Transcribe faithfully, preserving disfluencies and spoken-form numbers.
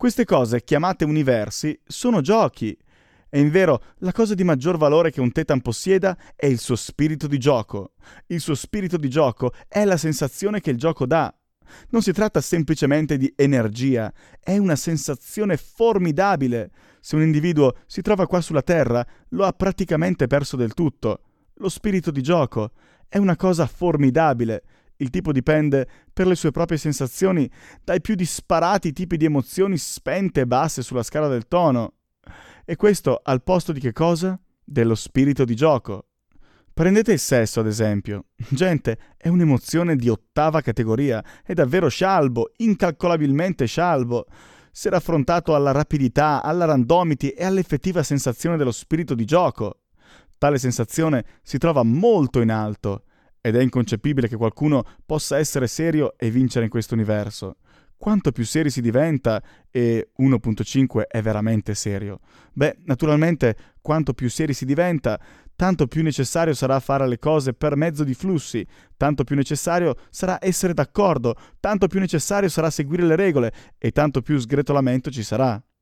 Queste cose, chiamate universi, sono giochi. E invero, la cosa di maggior valore che un Tetan possieda è il suo spirito di gioco. Il suo spirito di gioco è la sensazione che il gioco dà. Non si tratta semplicemente di energia, è una sensazione formidabile. Se un individuo si trova qua sulla Terra, lo ha praticamente perso del tutto. Lo spirito di gioco è una cosa formidabile. Il tipo dipende, per le sue proprie sensazioni, dai più disparati tipi di emozioni spente e basse sulla scala del tono. E questo al posto di che cosa? Dello spirito di gioco. Prendete il sesso, ad esempio. Gente, è un'emozione di ottava categoria, è davvero scialbo, incalcolabilmente scialbo. Se raffrontato alla rapidità, alla randomity e all'effettiva sensazione dello spirito di gioco. Tale sensazione si trova molto in alto, ed è inconcepibile che qualcuno possa essere serio e vincere in questo universo. Quanto più seri si diventa, e uno punto cinque è veramente serio, beh, naturalmente, quanto più seri si diventa, tanto più necessario sarà fare le cose per mezzo di flussi, tanto più necessario sarà essere d'accordo, tanto più necessario sarà seguire le regole, e tanto più sgretolamento ci sarà.